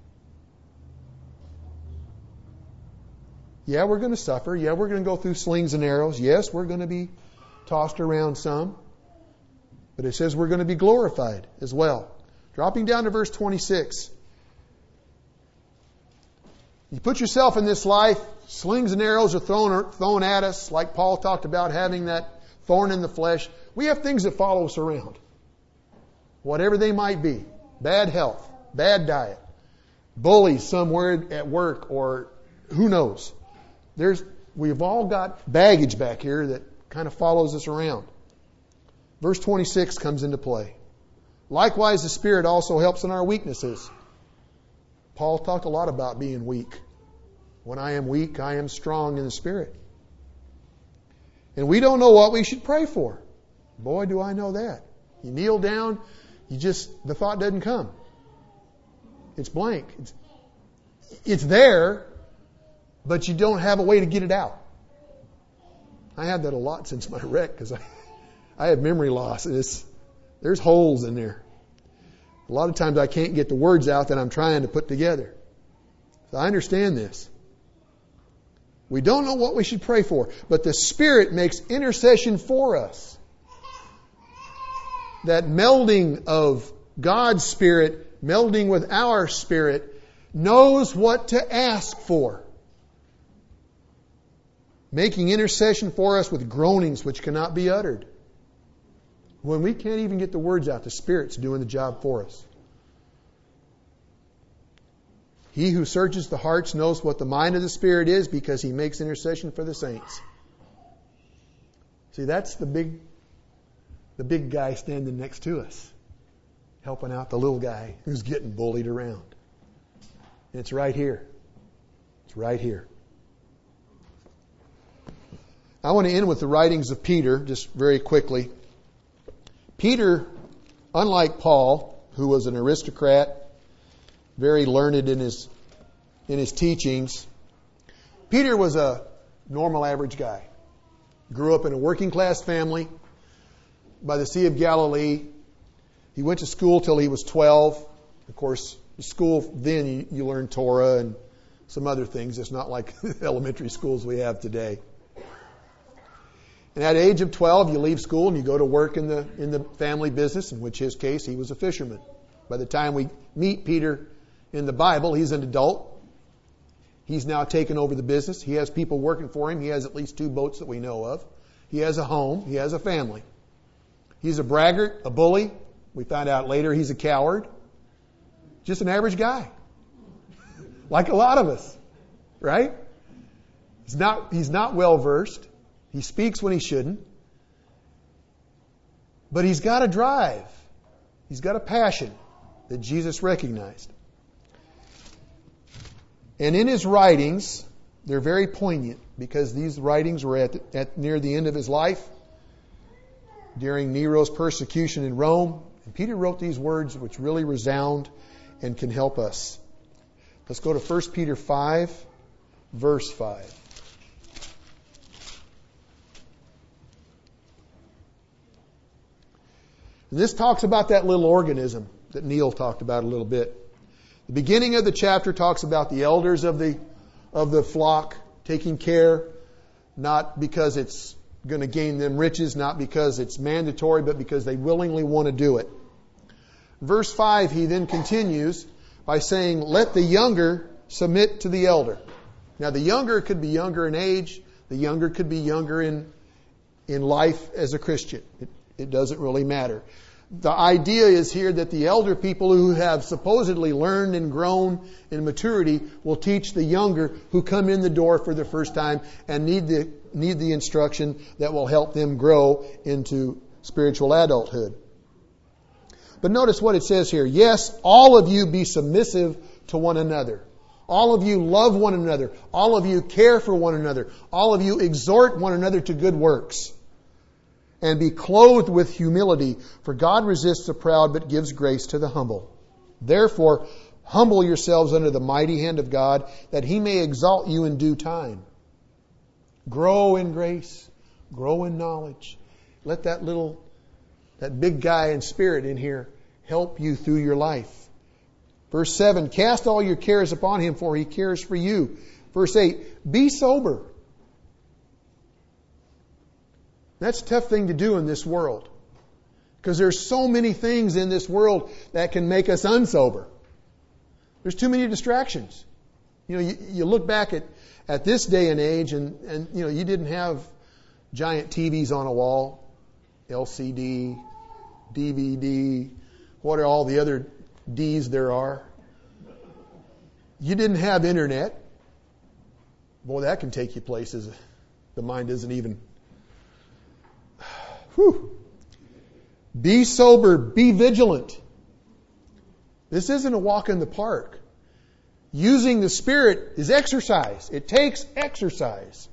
Yeah, we're going to suffer. Yeah, we're going to go through slings and arrows. Yes, we're going to be tossed around some. But it says we're going to be glorified as well. Dropping down to verse twenty-six. You put yourself in this life, slings and arrows are thrown, thrown at us, like Paul talked about having that thorn in the flesh. We have things that follow us around. Whatever they might be. Bad health, bad diet, bullies somewhere at work, or who knows. There's, we've all got baggage back here that kind of follows us around. Verse twenty-six comes into play. Likewise, the Spirit also helps in our weaknesses. Paul talked a lot about being weak. When I am weak, I am strong in the Spirit. And we don't know what we should pray for. Boy, do I know that. You kneel down, you just, the thought doesn't come. It's blank. It's, it's there, but you don't have a way to get it out. I had that a lot since my wreck because I, I have memory loss. And it's, there's holes in there. A lot of times I can't get the words out that I'm trying to put together. So I understand this. We don't know what we should pray for, but the Spirit makes intercession for us. That melding of God's Spirit, melding with our spirit, knows what to ask for. Making intercession for us with groanings which cannot be uttered. When we can't even get the words out, the Spirit's doing the job for us. He who searches the hearts knows what the mind of the Spirit is because He makes intercession for the saints. See, that's the big, the big guy standing next to us, helping out the little guy who's getting bullied around. And it's right here. It's right here. I want to end with the writings of Peter, just very quickly. Peter, unlike Paul, who was an aristocrat, very learned in his in his teachings, Peter was a normal, average guy. Grew up in a working class family by the Sea of Galilee. He went to school till he was twelve. Of course, school then you, you learn Torah and some other things. It's not like the elementary schools we have today. And at the age of twelve, you leave school and you go to work in the in the family business, in which his case, he was a fisherman. By the time we meet Peter in the Bible, he's an adult. He's now taken over the business. He has people working for him. He has at least two boats that we know of. He has a home. He has a family. He's a braggart, a bully. We found out later he's a coward. Just an average guy. Like a lot of us. Right? He's not, he's not well versed. He speaks when he shouldn't. But he's got a drive. He's got a passion that Jesus recognized. And in his writings, they're very poignant because these writings were at, the, at near the end of his life during Nero's persecution in Rome. And Peter wrote these words which really resound and can help us. Let's go to First Peter five, verse five. And this talks about that little organism that Neil talked about a little bit. The beginning of the chapter talks about the elders of the of the flock taking care, not because it's going to gain them riches, not because it's mandatory, but because they willingly want to do it. Verse five, he then continues by saying, let the younger submit to the elder. Now the younger could be younger in age, the younger could be younger in in life as a Christian. It, it doesn't really matter. The idea is here that the elder people who have supposedly learned and grown in maturity will teach the younger who come in the door for the first time and need the need the instruction that will help them grow into spiritual adulthood. But notice what it says here. Yes, all of you be submissive to one another. All of you love one another. All of you care for one another. All of you exhort one another to good works. And be clothed with humility, for God resists the proud but gives grace to the humble. Therefore, humble yourselves under the mighty hand of God, that He may exalt you in due time. Grow in grace. Grow in knowledge. Let that little, that big guy in spirit in here help you through your life. Verse seven, cast all your cares upon Him, for He cares for you. Verse eight, be sober. That's a tough thing to do in this world. Because there's so many things in this world that can make us unsober. There's too many distractions. You know, you, you look back at, at this day and age, and, and you know, you didn't have giant T Vs on a wall, L C D, D V D, what are all the other D's there are. You didn't have internet. Boy, that can take you places the mind isn't even. Whew. Be sober, be vigilant. This isn't a walk in the park. Using the Spirit is exercise. It takes exercise.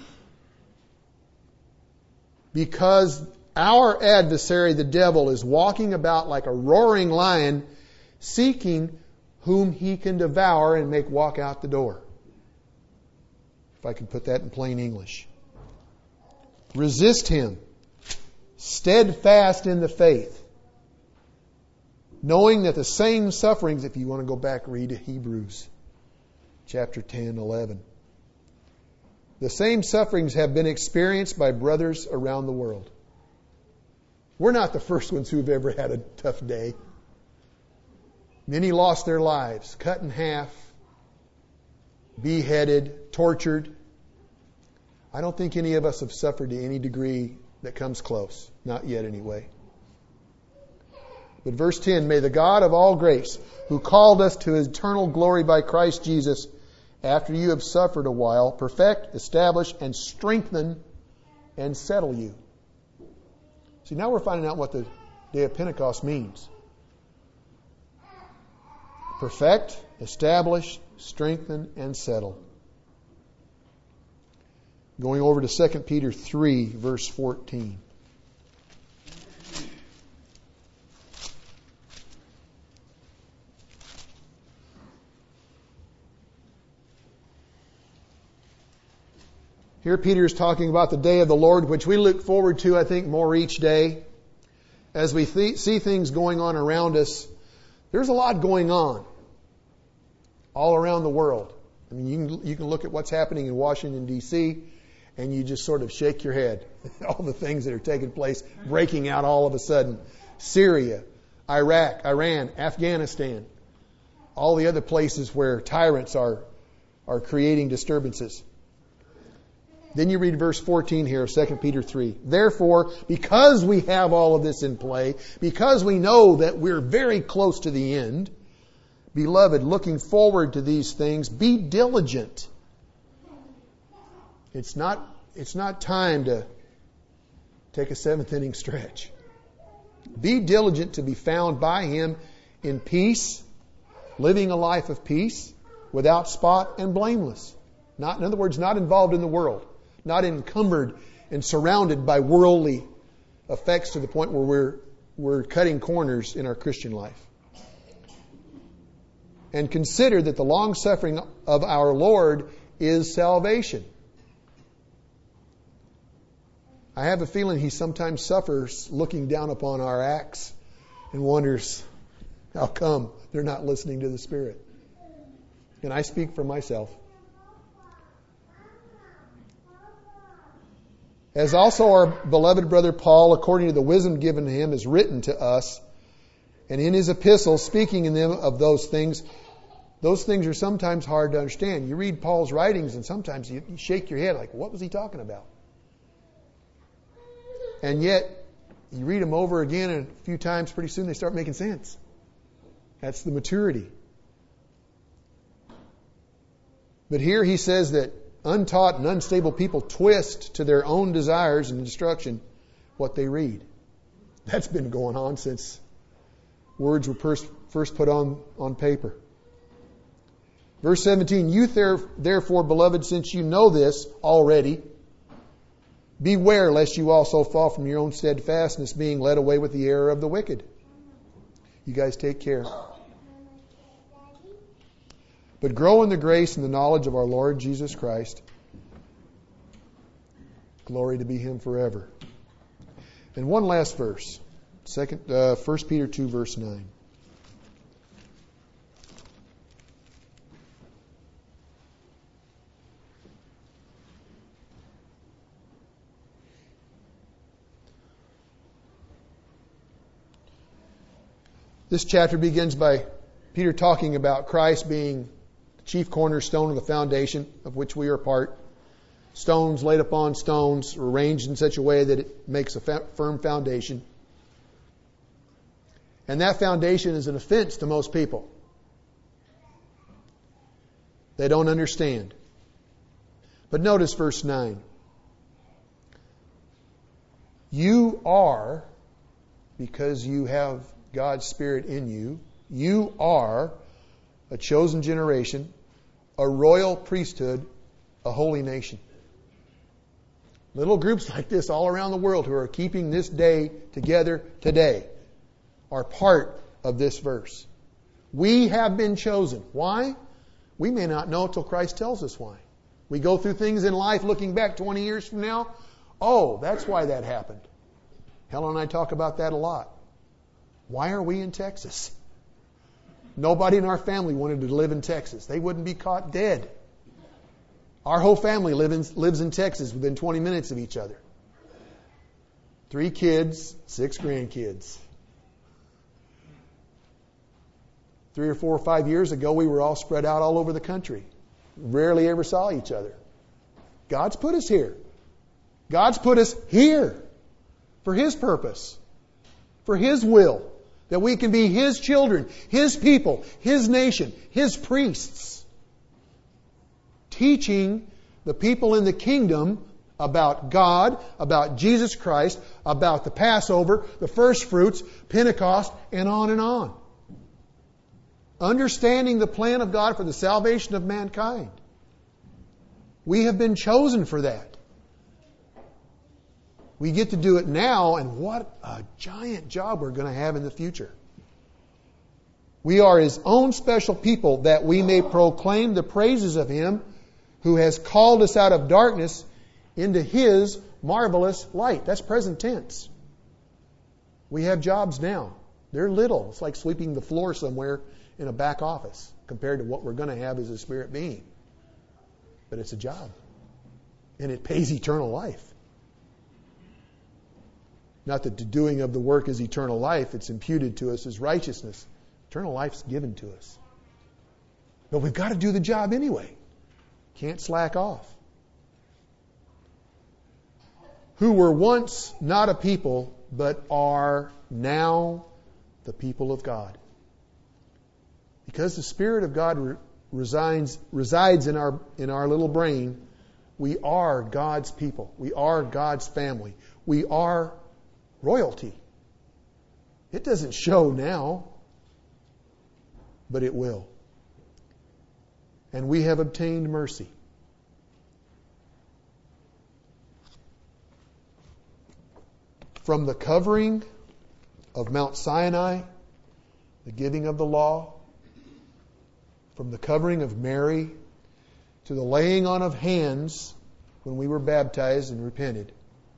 Because our adversary, the devil, is walking about like a roaring lion, seeking whom he can devour and make walk out the door. If I can put that in plain English. Resist him. Steadfast in the faith. Knowing that the same sufferings, if you want to go back, read Hebrews chapter ten, eleven. The same sufferings have been experienced by brothers around the world. We're not the first ones who've ever had a tough day. Many lost their lives, cut in half, beheaded, tortured. I don't think any of us have suffered to any degree that comes close. Not yet anyway. But verse ten, may the God of all grace, who called us to His eternal glory by Christ Jesus, after you have suffered a while, perfect, establish, and strengthen, and settle you. See, now we're finding out what the day of Pentecost means. Perfect, establish, strengthen, and settle. Going over to Second Peter three, verse fourteen. Here Peter is talking about the day of the Lord, which we look forward to, I think, more each day. As we th- see things going on around us, there's a lot going on all around the world. I mean, you can, you can look at what's happening in Washington, D C, and you just sort of shake your head. All the things that are taking place, breaking out all of a sudden. Syria, Iraq, Iran, Afghanistan, all the other places where tyrants are, are creating disturbances. Then you read verse fourteen here of Second Peter three. Therefore, because we have all of this in play, because we know that we're very close to the end, beloved, looking forward to these things, be diligent. It's not, it's not time to take a seventh inning stretch. Be diligent to be found by Him in peace, living a life of peace, without spot and blameless. Not, in other words, not involved in the world. Not encumbered and surrounded by worldly effects to the point where we're, we're cutting corners in our Christian life. And consider that the long suffering of our Lord is salvation. I have a feeling He sometimes suffers looking down upon our acts and wonders, how come they're not listening to the Spirit? And I speak for myself. As also our beloved brother Paul, according to the wisdom given to him, has written to us, and in his epistles, speaking in them of those things, those things are sometimes hard to understand. You read Paul's writings, and sometimes you shake your head like, what was he talking about? And yet, you read them over again and a few times, pretty soon they start making sense. That's the maturity. But here he says that untaught and unstable people twist to their own desires and destruction what they read. That's been going on since words were first, first put on, on paper. Verse seventeen, you therefore, beloved, since you know this already, beware lest you also fall from your own steadfastness, being led away with the error of the wicked. You guys take care. But grow in the grace and the knowledge of our Lord Jesus Christ. Glory to be Him forever. And one last verse. Second, uh, First Peter two, verse nine. This chapter begins by Peter talking about Christ being chief cornerstone of the foundation of which we are part. Stones laid upon stones, arranged in such a way that it makes a fa- firm foundation. And that foundation is an offense to most people. They don't understand. But notice verse nine. You are, because you have God's Spirit in you, you are a chosen generation, a royal priesthood, a holy nation. Little groups like this all around the world who are keeping this day together today are part of this verse. We have been chosen. Why? We may not know till Christ tells us why. We go through things in life looking back twenty years from now. Oh, that's why that happened. Helen and I talk about that a lot. Why are we in Texas? Nobody in our family wanted to live in Texas. They wouldn't be caught dead. Our whole family live in, lives in Texas within twenty minutes of each other. Three kids, six grandkids. Three or four or five years ago, we were all spread out all over the country. Rarely ever saw each other. God's put us here. God's put us here for His purpose, for His will, that we can be His children, His people, His nation, His priests, teaching the people in the kingdom about God, about Jesus Christ, about the Passover, the first fruits, Pentecost, and on and on. Understanding the plan of God for the salvation of mankind. We have been chosen for that. We get to do it now, and what a giant job we're going to have in the future. We are His own special people, that we may proclaim the praises of Him who has called us out of darkness into His marvelous light. That's present tense. We have jobs now. They're little. It's like sweeping the floor somewhere in a back office compared to what we're going to have as a spirit being. But it's a job. And it pays eternal life. Not that the doing of the work is eternal life. It's imputed to us as righteousness. Eternal life's given to us. But we've got to do the job anyway. Can't slack off. Who were once not a people, but are now the people of God. Because the Spirit of God re- resides, resides in our, in our little brain, we are God's people. We are God's family. We are royalty. It doesn't show now, but it will. And we have obtained mercy. From the covering of Mount Sinai, the giving of the law, from the covering of Mary to the laying on of hands when we were baptized and repented.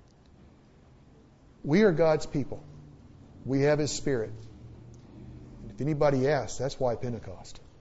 We are God's people. We have His Spirit. If anybody asks, that's why Pentecost.